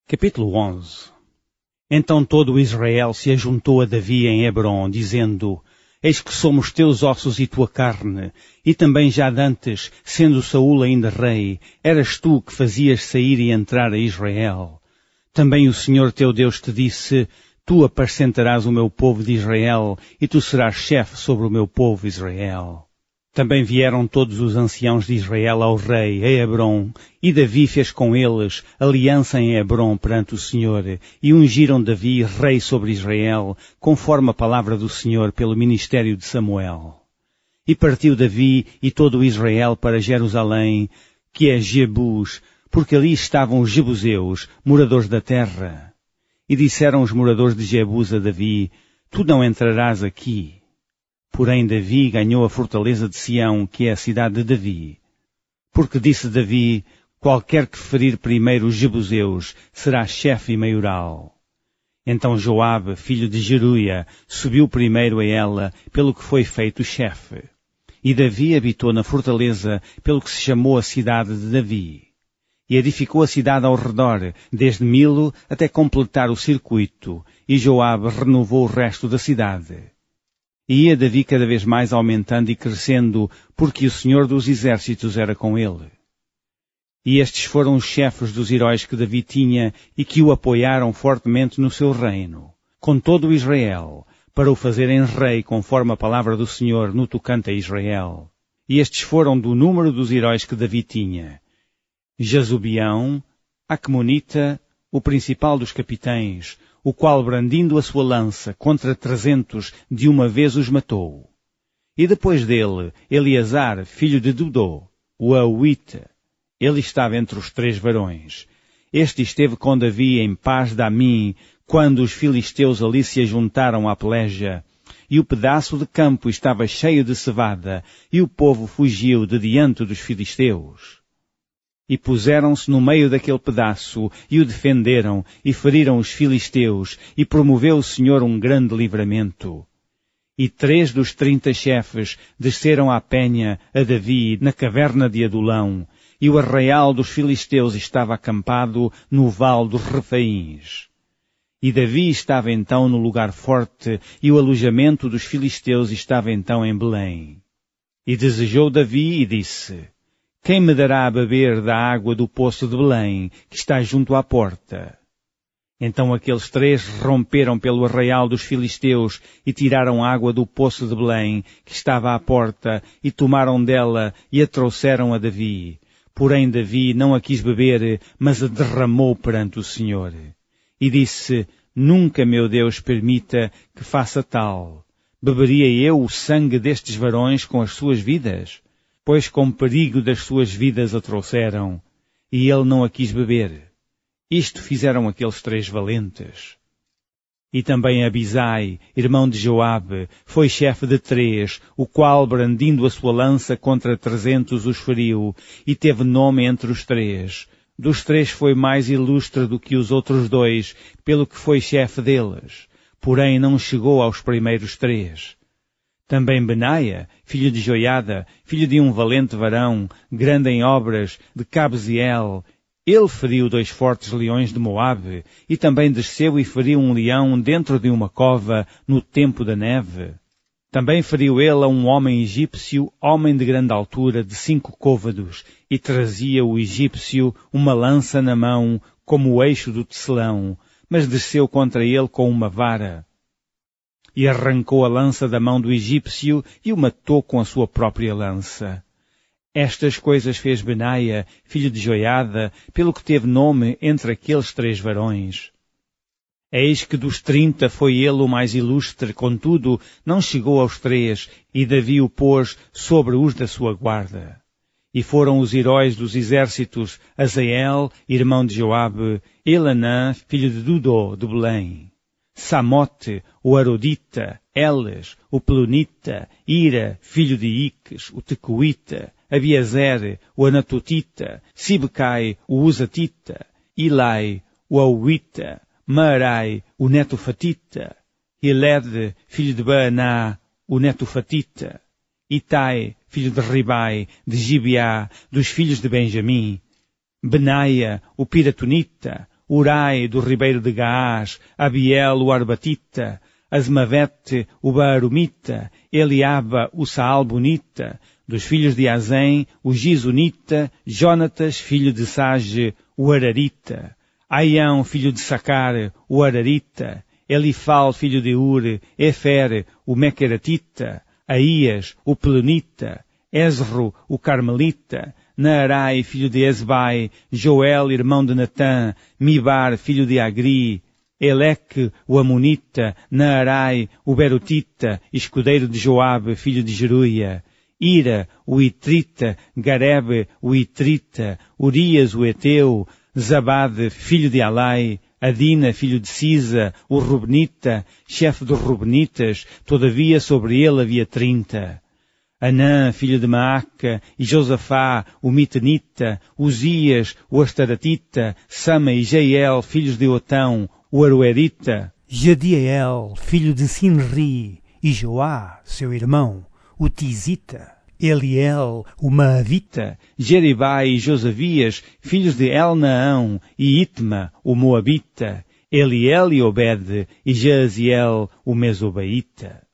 Capítulo 11. Então todo o Israel se ajuntou a Davi em Hebrom, dizendo: Eis que somos teus ossos e tua carne, e também já dantes, sendo Saul ainda rei, eras tu que fazias sair e entrar a Israel. Também o Senhor teu Deus te disse: Tu apacentarás o meu povo de Israel, e tu serás chefe sobre o meu povo Israel. Também vieram todos os anciãos de Israel ao rei, a Hebrom, e Davi fez com eles aliança em Hebrom perante o Senhor, e ungiram Davi rei sobre Israel, conforme a palavra do Senhor pelo ministério de Samuel. E partiu Davi e todo o Israel para Jerusalém, que é Jebus, porque ali estavam os jebuseus, moradores da terra. E disseram os moradores de Jebus a Davi: Tu não entrarás aqui. Porém Davi ganhou a fortaleza de Sião, que é a cidade de Davi. Porque disse Davi: Qualquer que ferir primeiro os jebuseus será chefe e maioral. Então Joabe, filho de Jeruia, subiu primeiro a ela, pelo que foi feito chefe. E Davi habitou na fortaleza, pelo que se chamou a cidade de Davi. E edificou a cidade ao redor, desde Milo até completar o circuito, e Joabe renovou o resto da cidade. E ia Davi cada vez mais aumentando e crescendo, porque o Senhor dos Exércitos era com ele. E estes foram os chefes dos heróis que Davi tinha e que o apoiaram fortemente no seu reino, com todo o Israel, para o fazerem rei conforme a palavra do Senhor no tocante a Israel. E estes foram do número dos heróis que Davi tinha: Jazobeão, Acmonita, o principal dos capitães, o qual, brandindo a sua lança contra 300, de uma vez os matou. E depois dele, Eleazar, filho de Dodô, o Auita. Ele estava entre os 3 varões. Este esteve com Davi em paz de Amim, quando os filisteus ali se ajuntaram à peleja, e o pedaço de campo estava cheio de cevada, e o povo fugiu de diante dos filisteus. E puseram-se no meio daquele pedaço, e o defenderam, e feriram os filisteus, e promoveu o Senhor um grande livramento. E 3 dos 30 chefes desceram à penha a Davi na caverna de Adulão, e o arraial dos filisteus estava acampado no vale dos Refaíns. E Davi estava então no lugar forte, e o alojamento dos filisteus estava então em Belém. E desejou Davi e disse: Quem me dará a beber da água do poço de Belém, que está junto à porta? Então aqueles 3 romperam pelo arraial dos filisteus e tiraram água do poço de Belém, que estava à porta, e tomaram dela e a trouxeram a Davi. Porém Davi não a quis beber, mas a derramou perante o Senhor. E disse: Nunca, meu Deus, permita que faça tal. Beberia eu o sangue destes varões com as suas vidas? Pois com perigo das suas vidas a trouxeram, e ele não a quis beber. Isto fizeram aqueles 3 valentes. E também Abisai, irmão de Joabe, foi chefe de 3, o qual, brandindo a sua lança contra 300, os feriu, e teve nome entre os 3. Dos 3 foi mais ilustre do que os outros 2, pelo que foi chefe deles, porém não chegou aos primeiros 3. Também Benaia, filho de Joiada, filho de um valente varão, grande em obras, de Cabziel, ele feriu 2 fortes leões de Moabe, e também desceu e feriu um leão dentro de uma cova, no tempo da neve. Também feriu ele a um homem egípcio, homem de grande altura, de 5 côvados, e trazia o egípcio uma lança na mão, como o eixo do tecelão, mas desceu contra ele com uma vara. E arrancou a lança da mão do egípcio e o matou com a sua própria lança. Estas coisas fez Benaia, filho de Joiada, pelo que teve nome entre aqueles 3 varões. Eis que dos 30 foi ele o mais ilustre, contudo não chegou aos 3, e Davi o pôs sobre os da sua guarda. E foram os heróis dos exércitos: Azael, irmão de Joabe, Elanã, filho de Dodô, de Belém, Samote, o Arodita, Eles, o Pelonita, Ira, filho de Iques, o Tecoita, Abiezer, o Anatotita, Sibecai, o Uzatita, Ilai, o Auita, Maarai, o Netofatita, Eled, filho de Baaná, o Netofatita, Itai, filho de Ribai, de Gibeá, dos filhos de Benjamim, Benaia, o Piratonita, Urai, do ribeiro de Gaás, Abiel, o Arbatita, Azmavete, o Baarumita, Eliaba, o Saalbonita, dos filhos de Azem, o Gizonita, Jonatas, filho de Sage, o Ararita, Aião, filho de Sacar, o Ararita, Elifal, filho de Ur, Efer, o Mequeratita, Aías, o Pelonita, Ezro, o Carmelita, Naarai, filho de Ezbai, Joel, irmão de Natã, Mibar, filho de Agri, Eleque, o Amonita, Naarai, o Berutita, escudeiro de Joabe, filho de Jeruia, Ira, o Itrita, Garebe, o Itrita, Urias, o Eteu, Zabade, filho de Alai, Adina, filho de Sisa, o Rubnita, chefe dos Rubnitas, todavia sobre ele havia 30. Anã, filho de Maaca, e Josafá, o Mitanita, Uzias, o Astaratita, Sama e Jeiel, filhos de Otão, o Aroerita, Jadiel, filho de Sinri, e Joá, seu irmão, o Tizita, Eliel, o Maavita, Jeribai e Josavias, filhos de Elnaão, e Itma, o Moabita, Eliel e Obed, e Jaziel, o Mesobaíta.